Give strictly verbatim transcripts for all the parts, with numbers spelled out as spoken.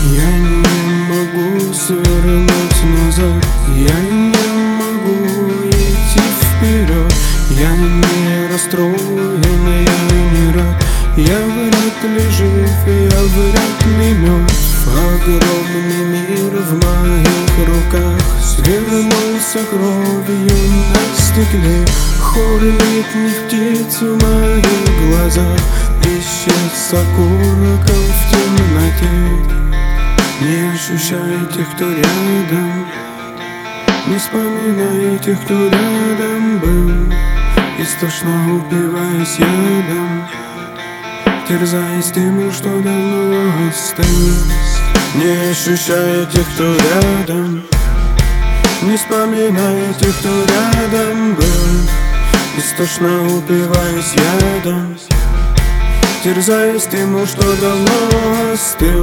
Я не могу свернуть назад, я не могу идти вперед. Я не расстроен, я не рад, я вряд ли жив, я вряд ли мертв. Огромный мир в моих руках свернулся кровью на стекле. Хор летних птиц в моих глазах исчез окурком в темноте. Не ощущай тех, кто рядом, не вспоминай тех, кто рядом был. Истошно упиваясь ядом, терзаясь тем, что давно остыл. Не ощущай тех, кто рядом, не вспоминай тех, кто рядом был. Истошно упиваясь ядом, терзаясь тем, что давно остыл.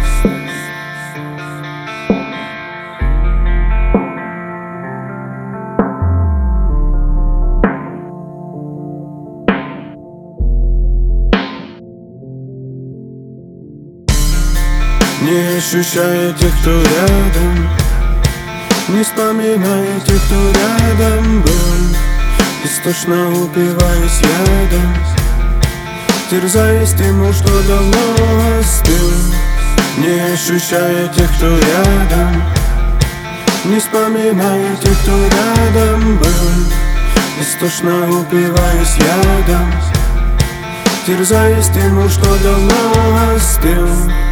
Не ощущай тех, кто рядом, не вспоминай тех, кто рядом был. Истошно упиваясь ядом, терзаясь тем, что давно остыл. Не ощущай тех, кто рядом, не вспоминай тех, кто рядом был. Истошно упиваясь ядом, терзаясь тем, что давно остыл.